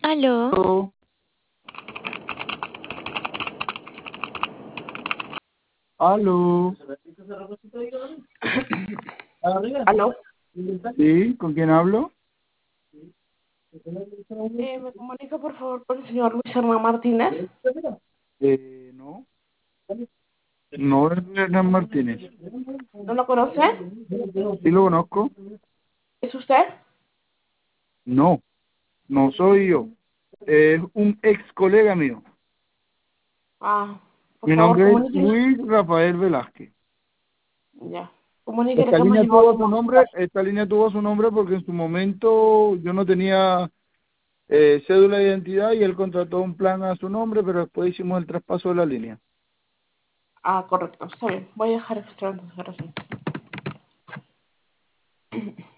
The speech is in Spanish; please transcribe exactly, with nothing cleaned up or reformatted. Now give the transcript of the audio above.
Aló, Aló, aló. Aló, ¿Sí? ¿Con quién hablo? eh, ¿me comunica por favor con el señor Luis Hernán Martínez? Eh, no, no es Hernán Martínez. ¿No lo conoce? ¿Sí lo conozco? ¿Es usted? No, no soy yo. Es un ex colega mío. Ah, por Mi favor, nombre es comuníquele. Luis Rafael Velázquez. Ya, comuníquele Esta que hemos línea llevado tuvo su su consulta. nombre, esta línea tuvo su nombre porque en su momento yo no tenía eh, cédula de identidad y él contrató un plan a su nombre, pero después hicimos el traspaso de la línea. Ah, correcto, está bien. Voy a dejar registrado entonces, gracias.